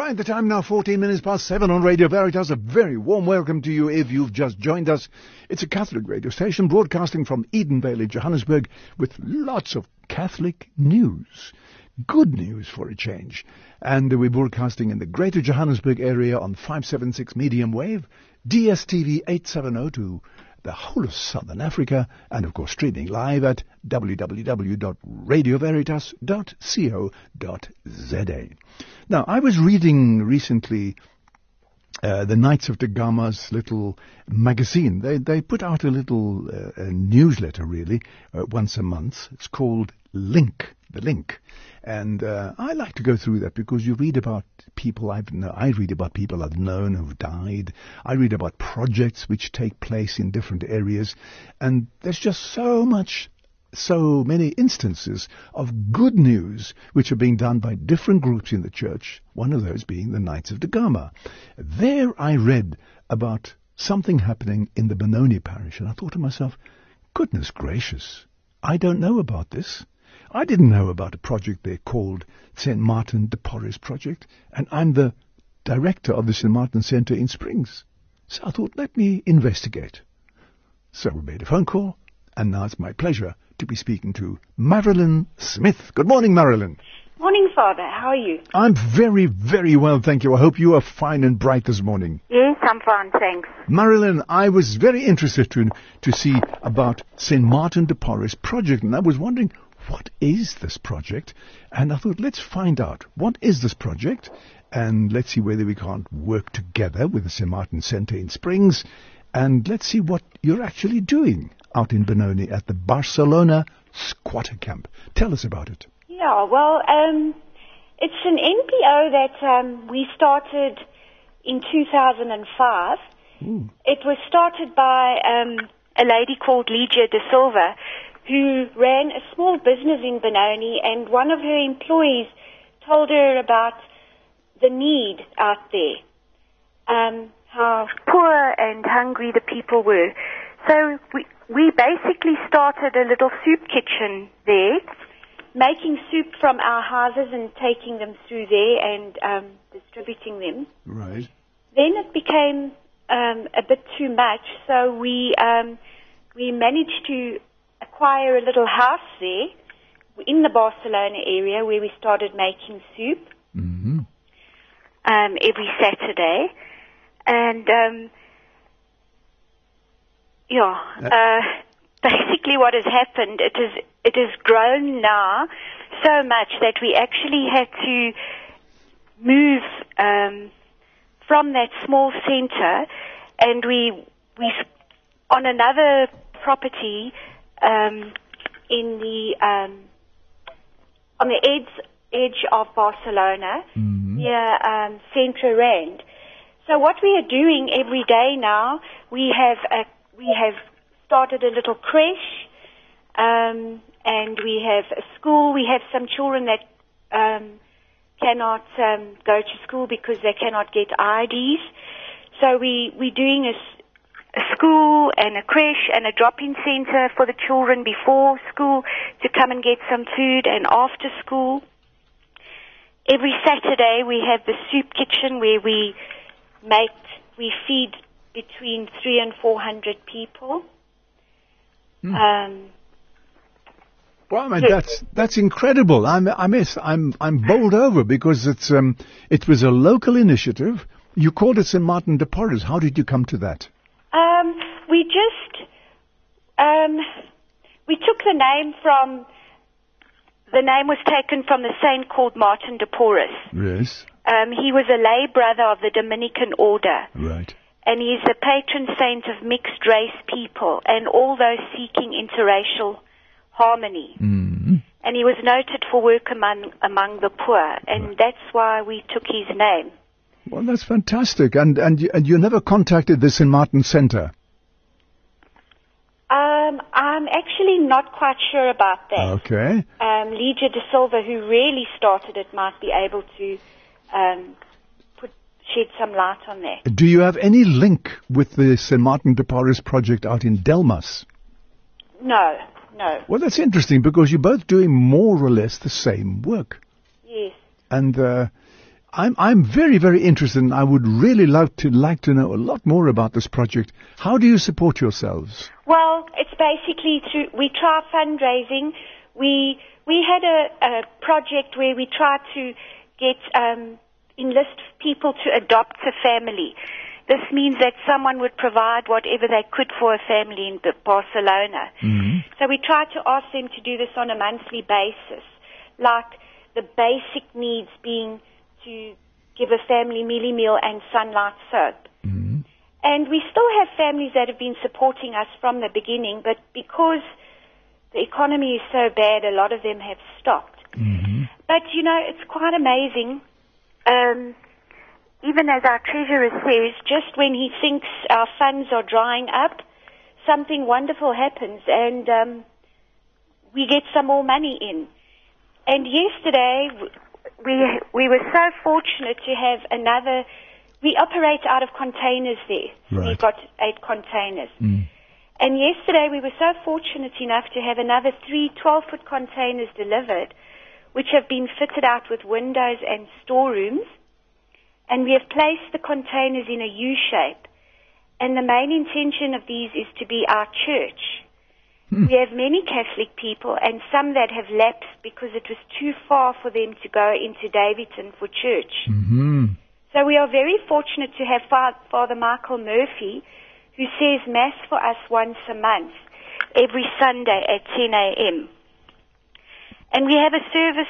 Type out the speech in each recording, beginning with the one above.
Right, the time now 14 minutes past 7 on Radio Veritas. A very warm welcome to you if you've just joined us. It's a Catholic radio station broadcasting from Edenvale in Johannesburg with lots of Catholic news. Good news for a change. And we're broadcasting in the Greater Johannesburg area on 576 medium wave, DSTV 870 to the whole of Southern Africa, and of course streaming live at www.radioveritas.co.za. Now, I was reading recently the Knights of Da Gama's little magazine. They put out a little newsletter, really, once a month. It's called The Link. And I like to go through that because you read about people I read about people I've known who've died. I read about projects which take place in different areas. And there's just so many instances of good news which are being done by different groups in the church, one of those being the Knights of Da Gama. There I read about something happening in the Benoni parish, and I thought to myself, goodness gracious, I don't know about this. I didn't know about a project there called St. Martin de Porres Project, and I'm the director of the St. Martin Centre in Springs. So I thought, let me investigate. So we made a phone call, and now it's my pleasure to be speaking to Marilyn Smith. Good morning, Marilyn. Morning, Father. How are you? I'm very, very well, thank you. I hope you are fine and bright this morning. Yes, I'm fine, thanks. Marilyn, I was very interested to see about St. Martin de Porres Project, and I was wondering, what is this project? And I thought, let's find out. What is this project? And let's see whether we can't work together with the St. Martin Centre in Springs. And let's see what you're actually doing out in Benoni at the Barcelona Squatter Camp. Tell us about it. Yeah, well, it's an NPO that we started in 2005. Ooh. It was started by a lady called Lydia De Silva, who ran a small business in Benoni, and one of her employees told her about the need out there, how poor and hungry the people were. So we basically started a little soup kitchen there, making soup from our houses and taking them through there and distributing them. Right. Then it became a bit too much, so we managed to acquire a little house there in the Barcelona area where we started making soup every Saturday. And basically what has happened, it has grown now so much that we actually had to move from that small center, and we on another property in the on the edge of Barcelona, near Centro Rand. So what we are doing every day now, we have started a little creche, and we have a school. We have some children that cannot go to school because they cannot get IDs. So we're doing a school and a creche and a drop-in center for the children before school to come and get some food, and after school. Every Saturday we have the soup kitchen where we feed between 300 and 400 people. Well, I mean, that's incredible. I'm bowled over because it was a local initiative. You called it St. Martin de Porres. How did you come to that? We took the name was taken from the saint called Martin de Porres. Yes. He was a lay brother of the Dominican order. Right. And he is the patron saint of mixed race people and all those seeking interracial harmony. Mm-hmm. And he was noted for work among the poor, and that's why we took his name. Well, that's fantastic. And you never contacted the St. Martin Centre? I'm actually not quite sure about that. Okay. Lydia De Silva, who really started it, might be able to shed some light on that. Do you have any link with the St. Martin de Porres project out in Delmas? No. Well, that's interesting because you're both doing more or less the same work. Yes. And I'm very, very interested, and I would really like to know a lot more about this project. How do you support yourselves? Well, it's basically we try fundraising. We had a project where we tried to get enlist people to adopt a family. This means that someone would provide whatever they could for a family in Barcelona. Mm-hmm. So we tried to ask them to do this on a monthly basis, like the basic needs being to give a family mealie meal and sunlight soap. Mm-hmm. And we still have families that have been supporting us from the beginning, but because the economy is so bad, a lot of them have stopped. Mm-hmm. But, it's quite amazing. Even as our treasurer says, just when he thinks our funds are drying up, something wonderful happens, and we get some more money in. And yesterday, we were so fortunate to have another. We operate out of containers there. Right. We've got 8 containers. Mm. And yesterday we were so fortunate enough to have another 3 12-foot containers delivered, which have been fitted out with windows and storerooms. And we have placed the containers in a U-shape. And the main intention of these is to be our church. We have many Catholic people and some that have lapsed because it was too far for them to go into Davidton for church. Mm-hmm. So we are very fortunate to have Father Michael Murphy, who says Mass for us once a month, every Sunday at 10 a.m. And we have service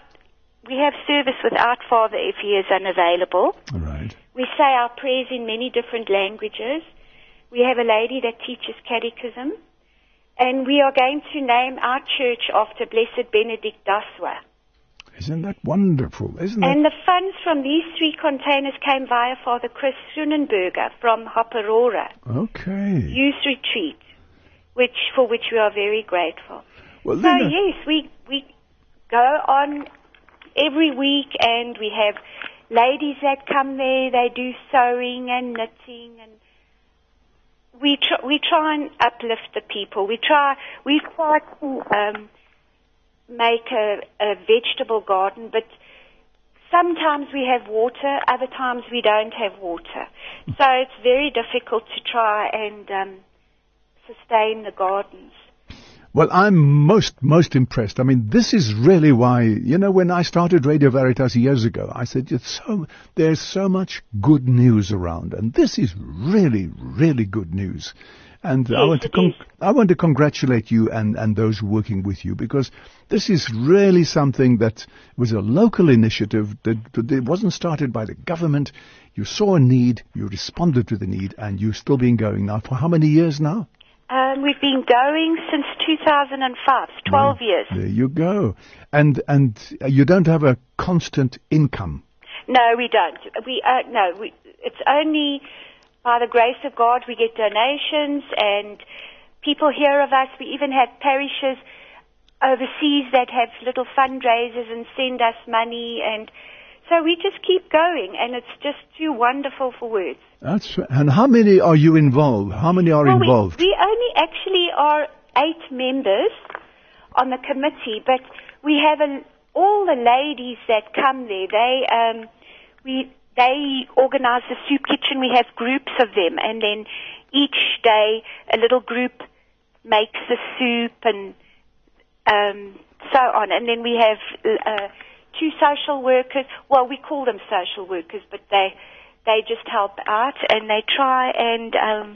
without Father if he is unavailable. Right. We say our prayers in many different languages. We have a lady that teaches catechism. And we are going to name our church after Blessed Benedict Daswa. Isn't that wonderful? And the funds from these 3 containers came via Father Chris Sunenberger from Hopperora. Okay. Youth Retreat, for which we are very grateful. Well, so yes, we go on every week, and we have ladies that come there. They do sewing and knitting, and we try and uplift the people. We try to make a vegetable garden, but sometimes we have water, other times we don't have water. So it's very difficult to try and sustain the gardens. Well, I'm most impressed. I mean, this is really why, when I started Radio Veritas years ago, I said, there's so much good news around, and this is really, really good news. And yes, I want to congratulate you and those working with you, because this is really something that was a local initiative that it wasn't started by the government. You saw a need, you responded to the need, and you've still been going now for how many years now? We've been going since 2005, 12 years. There you go. And you don't have a constant income? No, we don't. It's only by the grace of God we get donations, and people hear of us. We even have parishes overseas that have little fundraisers and send us money, and so we just keep going, and it's just too wonderful for words. And how many are you involved? How many are involved? We only actually are 8 members on the committee, but we have all the ladies that come there. They organize the soup kitchen. We have groups of them, and then each day a little group makes the soup and so on. And then we have 2 social workers. Well, we call them social workers, but they just help out, and they try and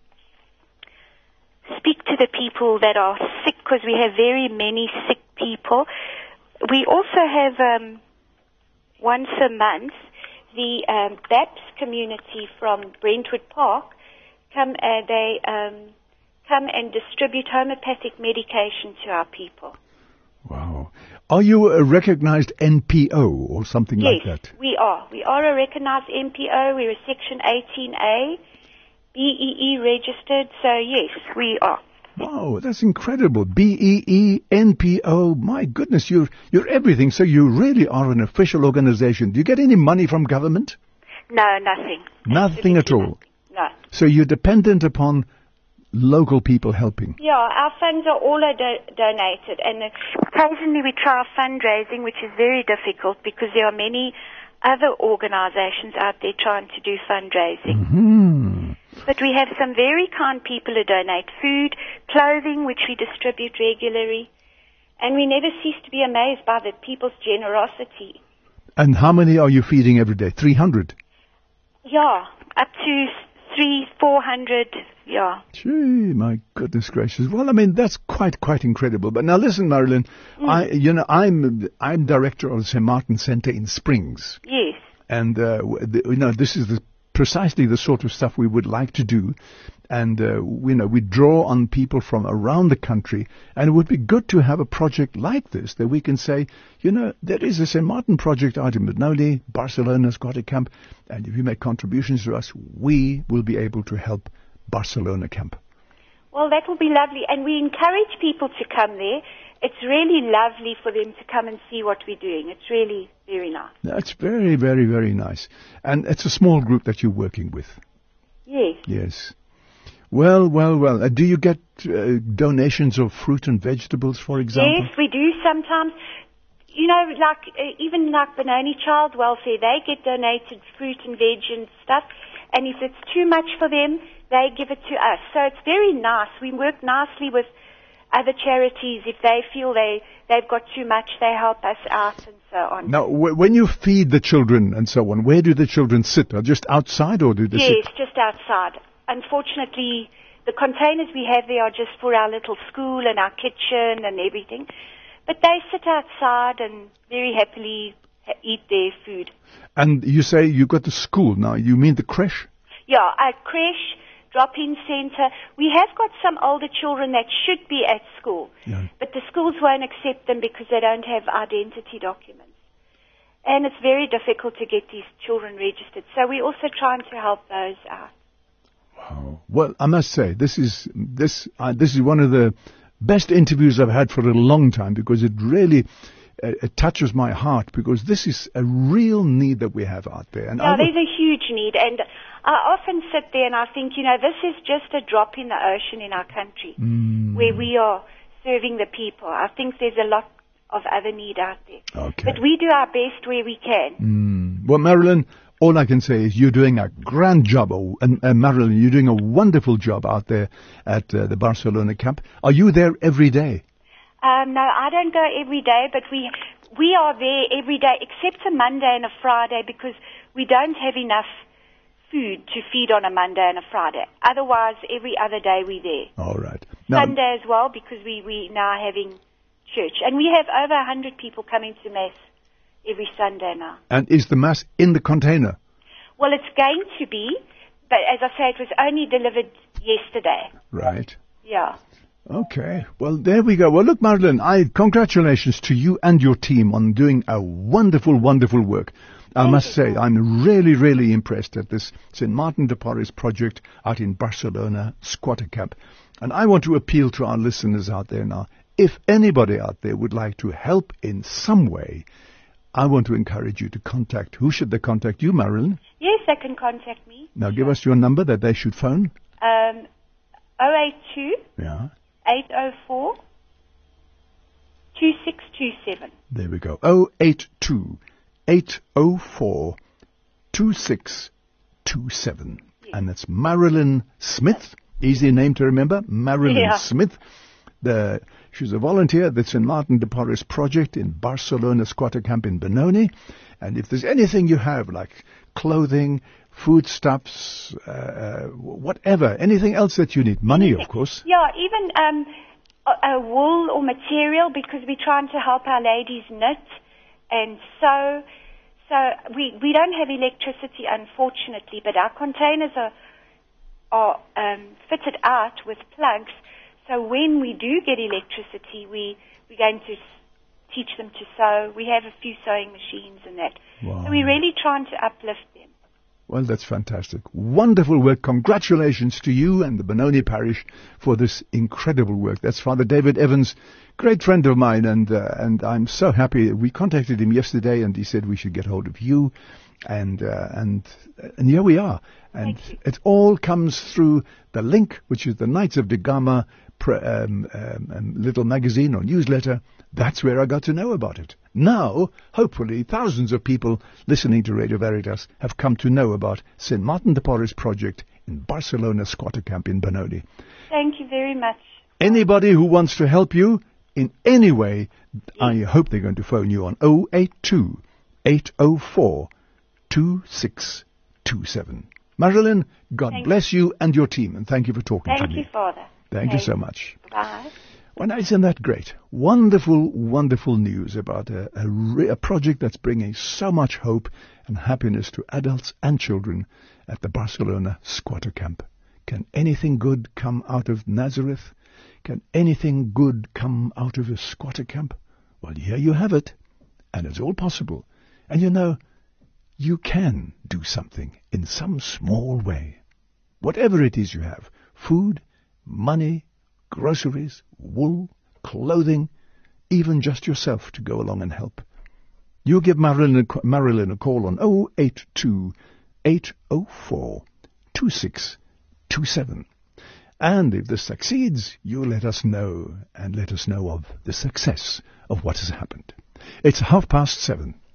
speak to the people that are sick, because we have very many sick people. We also have once a month the BAPS community from Brentwood Park come and distribute homeopathic medication to our people. Wow. Are you a recognized NPO or something like that? Yes, we are. We are a recognized NPO. We're a Section 18A, BEE registered, so yes, we are. Wow, that's incredible. BEE, NPO, my goodness, you're everything, so you really are an official organization. Do you get any money from government? No, nothing. Nothing at all? Nothing. No. So you're dependent upon local people helping? Yeah, our funds are all donated, and occasionally we try fundraising, which is very difficult because there are many other organizations out there trying to do fundraising. Mm-hmm. But we have some very kind people who donate food, clothing, which we distribute regularly. And we never cease to be amazed by the people's generosity. And how many are you feeding every day? 300? Yeah, up to 400, yeah. Gee, my goodness gracious. Well, I mean, that's quite incredible. But now listen, Marilyn, I'm director of the St. Martin Center in Springs. Yes. And, this is precisely the sort of stuff we would like to do. And, we draw on people from around the country. And it would be good to have a project like this that we can say, there is a St. Martin project out in Benoni, Barcelona, Squatter Camp. And if you make contributions to us, we will be able to help Barcelona Camp. Well, that will be lovely. And we encourage people to come there. It's really lovely for them to come and see what we're doing. It's really very nice. That's very, very, very nice. And it's a small group that you're working with. Yes. Yes. Well. Do you get donations of fruit and vegetables, for example? Yes, we do sometimes. Even like Benoni Child Welfare, they get donated fruit and veg and stuff. And if it's too much for them, they give it to us. So it's very nice. We work nicely with other charities. If they feel they've got too much, they help us out and so on. Now, when you feed the children and so on, where do the children sit? Just outside, or do they sit? Yes, just outside. Unfortunately, the containers we have there are just for our little school and our kitchen and everything. But they sit outside and very happily eat their food. And you say you got the school now. You mean the creche? Yeah, a creche, drop-in center. We have got some older children that should be at school. Yeah. But the schools won't accept them because they don't have identity documents. And it's very difficult to get these children registered. So we're also trying to help those out. Wow. Well, I must say, this is one of the best interviews I've had for a long time, because it really it touches my heart, because this is a real need that we have out there. And there's a huge need, and I often sit there and I think, this is just a drop in the ocean in our country, where we are serving the people. I think there's a lot of other need out there. Okay. But we do our best where we can. Well, Marilyn, all I can say is you're doing a grand job, and Marilyn, you're doing a wonderful job out there at the Barcelona camp. Are you there every day? No, I don't go every day, but we are there every day, except a Monday and a Friday, because we don't have enough food to feed on a Monday and a Friday. Otherwise, every other day we're there. All right. Now, Sunday as well, because we now having church. And we have over 100 people coming to Mass every Sunday now. And is the Mass in the container? Well, it's going to be, but as I say, it was only delivered yesterday. Right. Yeah. Okay. Well, there we go. Well, look, Marilyn, congratulations to you and your team on doing a wonderful, wonderful work. I must say, I'm really, really impressed at this St. Martin de Porres project out in Barcelona, Squatter Camp. And I want to appeal to our listeners out there now. If anybody out there would like to help in some way, I want to encourage you to contact. Who should they contact? You, Marilyn? Yes, they can contact me. Now, give us your number that they should phone. 082 Yeah. 804 2627. There we go. 082 804 2627. Yes. And that's Marilyn Smith. Easy name to remember. Marilyn Smith. She's a volunteer at the St. Martin de Porres project in Barcelona Squatter Camp in Benoni. And if there's anything you have, like clothing, foodstuffs, whatever, anything else that you need, money, of course. Yeah, even a wool or material, because we're trying to help our ladies knit and sew. So we don't have electricity, unfortunately, but our containers are fitted out with plugs. So when we do get electricity, we're going to teach them to sew. We have a few sewing machines and that. Wow. So we're really trying to uplift them. Well, that's fantastic. Wonderful work. Congratulations to you and the Benoni Parish for this incredible work. That's Father David Evans, great friend of mine, and I'm so happy. We contacted him yesterday, and he said we should get hold of you, and here we are. And it all comes through the link, which is the Knights of Dagama little magazine or newsletter. That's where I got to know about it. Now, hopefully, thousands of people listening to Radio Veritas have come to know about St. Martin de Porres project in Barcelona Squatter Camp in Benoni. Thank you very much. Anybody who wants to help you in any way, I hope they're going to phone you on 082 804 2627. Marilyn, God bless you and your team, and thank you for talking to me. Thank you, Father. Thank you so much. Bye. Well, now, isn't that great? Wonderful, wonderful news about a project that's bringing so much hope and happiness to adults and children at the Barcelona Squatter Camp. Can anything good come out of Nazareth? Can anything good come out of a squatter camp? Well, here you have it. And it's all possible. And you know, you can do something in some small way. Whatever it is you have, food, money, groceries, wool, clothing, even just yourself to go along and help. You give Marilyn a call on 082 804 2627. And if this succeeds, you let us know, and let us know of the success of what has happened. It's 7:30.